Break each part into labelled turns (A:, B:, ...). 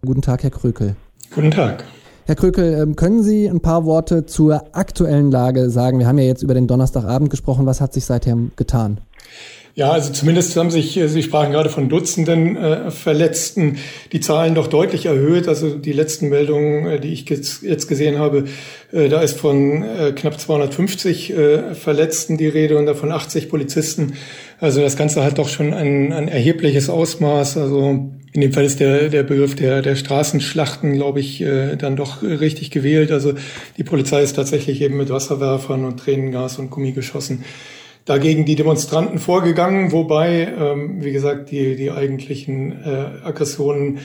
A: Guten Tag, Herr Krökel.
B: Guten Tag.
A: Herr Krökel, können Sie ein paar Worte zur aktuellen Lage sagen? Wir haben ja jetzt über den Donnerstagabend gesprochen. Was hat sich seither getan?
B: Ja, also zumindest haben sich, Sie sprachen gerade von Dutzenden Verletzten, die Zahlen doch deutlich erhöht. Also die letzten Meldungen, die ich jetzt gesehen habe, da ist von knapp 250 Verletzten die Rede und davon 80 Polizisten. Also das Ganze hat doch schon ein erhebliches Ausmaß. Also in dem Fall ist der Begriff der Straßenschlachten, glaube ich, dann doch richtig gewählt. Also die Polizei ist tatsächlich eben mit Wasserwerfern und Tränengas und Gummigeschossen dagegen die Demonstranten vorgegangen, wobei, wie gesagt, die eigentlichen Aggressionen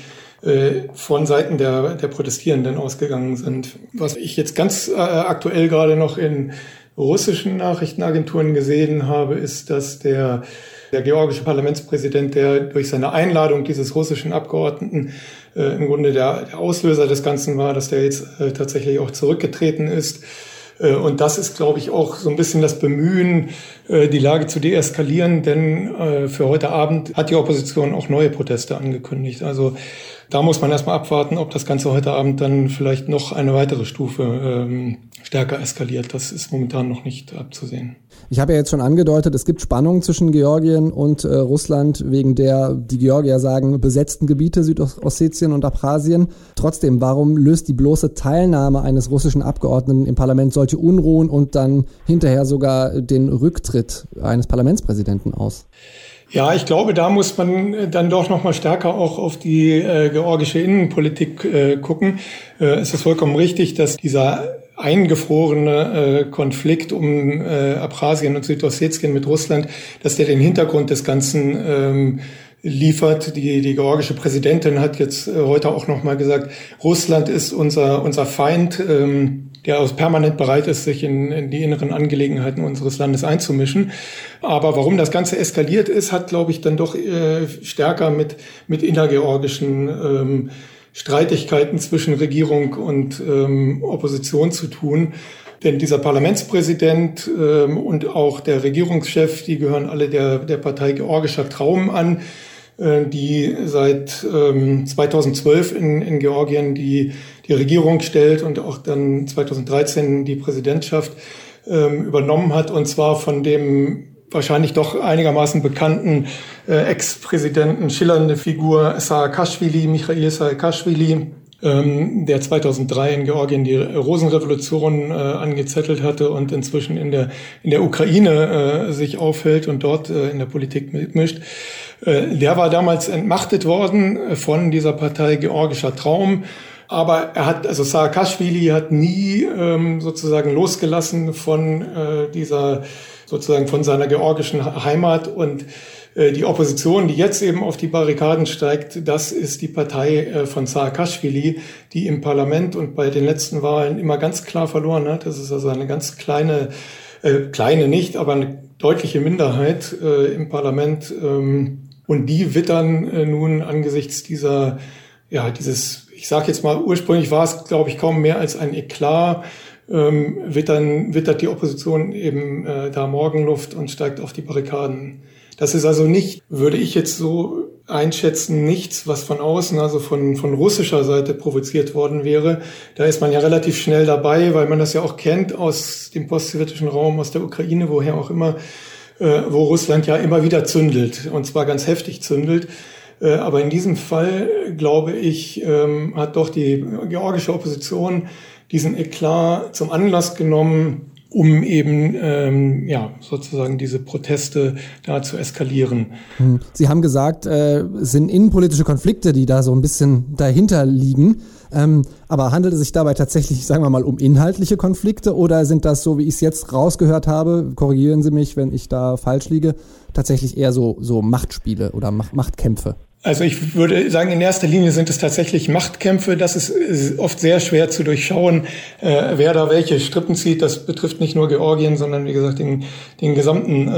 B: von Seiten der Protestierenden ausgegangen sind. Was ich jetzt ganz aktuell gerade noch in russischen Nachrichtenagenturen gesehen habe, ist, dass der georgische Parlamentspräsident, der durch seine Einladung dieses russischen Abgeordneten im Grunde der Auslöser des Ganzen war, dass der jetzt tatsächlich auch zurückgetreten ist. Und das ist, glaube ich, auch so ein bisschen das Bemühen, die Lage zu deeskalieren, denn für heute Abend hat die Opposition auch neue Proteste angekündigt. Also da muss man erstmal abwarten, ob das Ganze heute Abend dann vielleicht noch eine weitere Stufe stärker eskaliert. Das ist momentan noch nicht abzusehen.
A: Ich habe ja jetzt schon angedeutet, es gibt Spannungen zwischen Georgien und Russland, wegen der, die Georgier sagen, besetzten Gebiete Südossetien und Abchasien. Trotzdem, warum löst die bloße Teilnahme eines russischen Abgeordneten im Parlament solche Unruhen und dann hinterher sogar den Rücktritt eines Parlamentspräsidenten aus?
B: Ja, ich glaube, da muss man dann doch noch mal stärker auch auf die georgische Innenpolitik gucken. Es ist vollkommen richtig, dass dieser eingefrorene Konflikt um Abchasien und Südossetien mit Russland, dass der den Hintergrund des Ganzen liefert. Die georgische Präsidentin hat jetzt heute auch noch mal gesagt, Russland ist unser Feind, der auch permanent bereit ist, sich in die inneren Angelegenheiten unseres Landes einzumischen. Aber warum das Ganze eskaliert ist, hat, glaube ich, dann doch stärker mit innergeorgischen Streitigkeiten zwischen Regierung und Opposition zu tun. Denn dieser Parlamentspräsident und auch der Regierungschef, die gehören alle der Partei Georgischer Traum an, die seit 2012 in Georgien die Regierung stellt und auch dann 2013 die Präsidentschaft übernommen hat, und zwar von dem wahrscheinlich doch einigermaßen bekannten Ex-Präsidenten, schillernde Figur Michail Saakashvili, der 2003 in Georgien die Rosenrevolution angezettelt hatte und inzwischen in der Ukraine sich aufhält und dort in der Politik mitmischt. Der war damals entmachtet worden von dieser Partei Georgischer Traum. Aber Saakashvili hat nie sozusagen losgelassen von von seiner georgischen Heimat, und die Opposition, die jetzt eben auf die Barrikaden steigt, das ist die Partei von Saakashvili, die im Parlament und bei den letzten Wahlen immer ganz klar verloren hat. Das ist also eine ganz kleine nicht, aber eine deutliche Minderheit im Parlament, und die wittern nun angesichts dieses, ich sage jetzt mal, ursprünglich war es, glaube ich, kaum mehr als ein Eklat, wittert die Opposition eben da Morgenluft und steigt auf die Barrikaden. Das ist also nicht, würde ich jetzt so einschätzen, nichts, was von außen, also von russischer Seite provoziert worden wäre. Da ist man ja relativ schnell dabei, weil man das ja auch kennt aus dem postsowjetischen Raum, aus der Ukraine, woher auch immer, wo Russland ja immer wieder zündelt, und zwar ganz heftig zündelt. Aber in diesem Fall, glaube ich, hat doch die georgische Opposition diesen Eklat zum Anlass genommen, um eben sozusagen diese Proteste da zu eskalieren.
A: Sie haben gesagt, es sind innenpolitische Konflikte, die da so ein bisschen dahinter liegen. Aber handelt es sich dabei tatsächlich, sagen wir mal, um inhaltliche Konflikte, oder sind das, so wie ich es jetzt rausgehört habe, korrigieren Sie mich, wenn ich da falsch liege, tatsächlich eher so Machtspiele oder Machtkämpfe?
B: Also ich würde sagen, in erster Linie sind es tatsächlich Machtkämpfe. Das ist oft sehr schwer zu durchschauen, wer da welche Strippen zieht. Das betrifft nicht nur Georgien, sondern wie gesagt den gesamten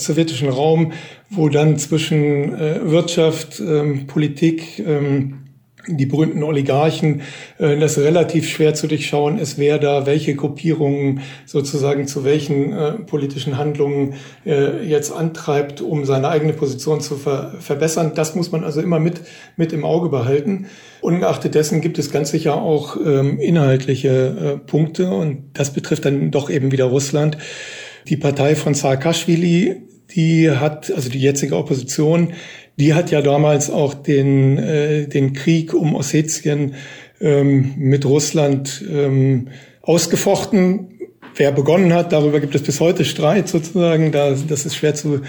B: postsowjetischen Raum, wo dann zwischen Wirtschaft, Politik, die berühmten Oligarchen, das relativ schwer zu durchschauen ist, wer da welche Gruppierungen sozusagen zu welchen politischen Handlungen jetzt antreibt, um seine eigene Position zu verbessern. Das muss man also immer mit im Auge behalten. Ungeachtet dessen gibt es ganz sicher auch inhaltliche Punkte, und das betrifft dann doch eben wieder Russland. Die Partei von Saakaschwili, die hat, also die jetzige Opposition, die hat ja damals auch den Krieg um Ossetien mit Russland ausgefochten. Wer begonnen hat, darüber gibt es bis heute Streit sozusagen. Das ist schwer zu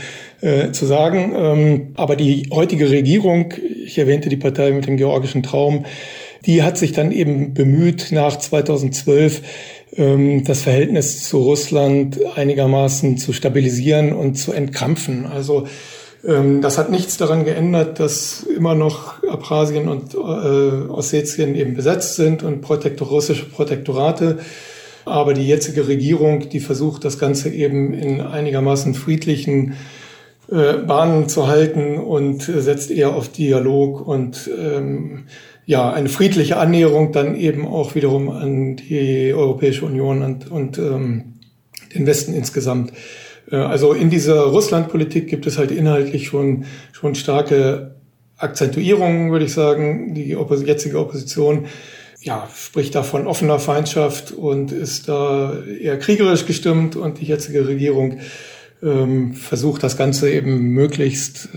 B: sagen. Aber die heutige Regierung, ich erwähnte die Partei mit dem georgischen Traum, die hat sich dann eben bemüht, nach 2012 das Verhältnis zu Russland einigermaßen zu stabilisieren und zu entkrampfen. Also das hat nichts daran geändert, dass immer noch Abchasien und Ossetien eben besetzt sind und russische Protektorate. Aber die jetzige Regierung, die versucht, das Ganze eben in einigermaßen friedlichen Bahnen zu halten und setzt eher auf Dialog und eine friedliche Annäherung dann eben auch wiederum an die Europäische Union und den Westen insgesamt. Also in dieser Russlandpolitik gibt es halt inhaltlich schon starke Akzentuierungen, würde ich sagen. Die jetzige Opposition spricht da von offener Feindschaft und ist da eher kriegerisch gestimmt, und die jetzige Regierung versucht das Ganze eben möglichst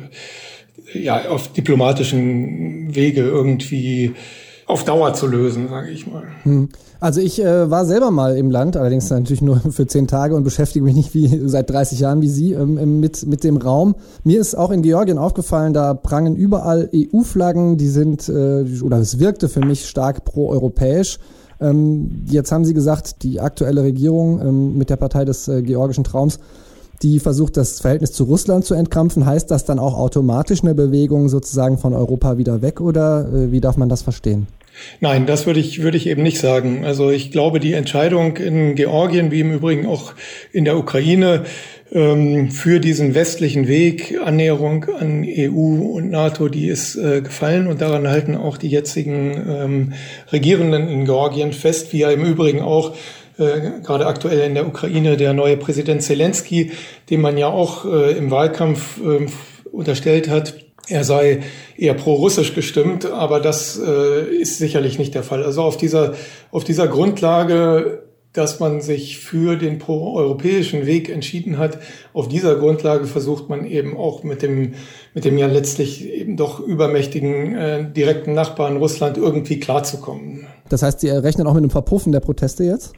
B: auf diplomatischen Wege irgendwie auf Dauer zu lösen, sage ich mal.
A: Also ich war selber mal im Land, allerdings natürlich nur für 10 Tage, und beschäftige mich nicht seit 30 Jahren wie Sie mit dem Raum. Mir ist auch in Georgien aufgefallen, da prangen überall EU-Flaggen, die sind, es wirkte für mich stark pro-europäisch. Jetzt haben Sie gesagt, die aktuelle Regierung mit der Partei des georgischen Traums, die versucht, das Verhältnis zu Russland zu entkrampfen. Heißt das dann auch automatisch eine Bewegung sozusagen von Europa wieder weg, oder wie darf man das verstehen?
B: Nein, das würde ich eben nicht sagen. Also ich glaube, die Entscheidung in Georgien, wie im Übrigen auch in der Ukraine, für diesen westlichen Weg, Annäherung an EU und NATO, die ist gefallen, und daran halten auch die jetzigen Regierenden in Georgien fest, wie ja im Übrigen auch gerade aktuell in der Ukraine der neue Präsident Zelensky, dem man ja auch im Wahlkampf unterstellt hat, er sei eher pro-russisch gestimmt, aber das ist sicherlich nicht der Fall. Also auf dieser Grundlage, dass man sich für den pro-europäischen Weg entschieden hat, auf dieser Grundlage versucht man eben auch mit dem ja letztlich eben doch übermächtigen direkten Nachbarn Russland irgendwie klarzukommen.
A: Das heißt, Sie rechnen auch mit einem Verpuffen der Proteste jetzt?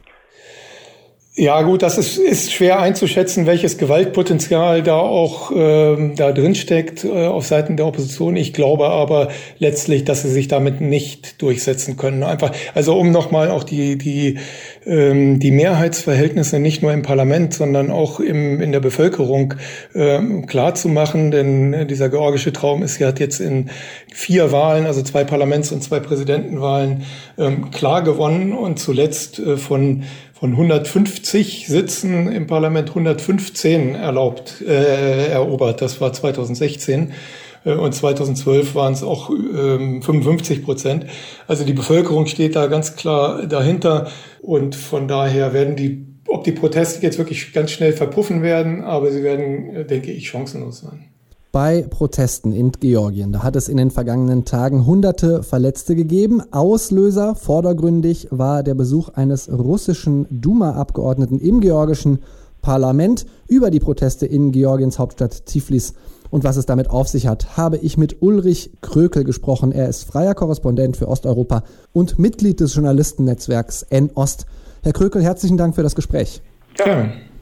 B: Ja gut, das ist schwer einzuschätzen, welches Gewaltpotenzial da auch da drin steckt auf Seiten der Opposition. Ich glaube aber letztlich, dass sie sich damit nicht durchsetzen können. Einfach, also um nochmal auch die Mehrheitsverhältnisse nicht nur im Parlament, sondern auch in der Bevölkerung klar zu machen. Denn dieser georgische Traum hat jetzt in 4 Wahlen, also 2 Parlaments- und 2 Präsidentenwahlen klar gewonnen, und zuletzt von 150 Sitzen im Parlament 115 erobert. Das war 2016. Und 2012 waren es auch 55%. Also die Bevölkerung steht da ganz klar dahinter. Und von daher ob die Proteste jetzt wirklich ganz schnell verpuffen werden, aber sie werden, denke ich, chancenlos sein.
A: Bei Protesten in Georgien, da hat es in den vergangenen Tagen Hunderte Verletzte gegeben. Auslöser vordergründig war der Besuch eines russischen Duma-Abgeordneten im georgischen Parlament. Über die Proteste in Georgiens Hauptstadt Tiflis und was es damit auf sich hat, habe ich mit Ulrich Krökel gesprochen. Er ist freier Korrespondent für Osteuropa und Mitglied des Journalistennetzwerks N-Ost. Herr Krökel, herzlichen Dank für das Gespräch.
B: Ja.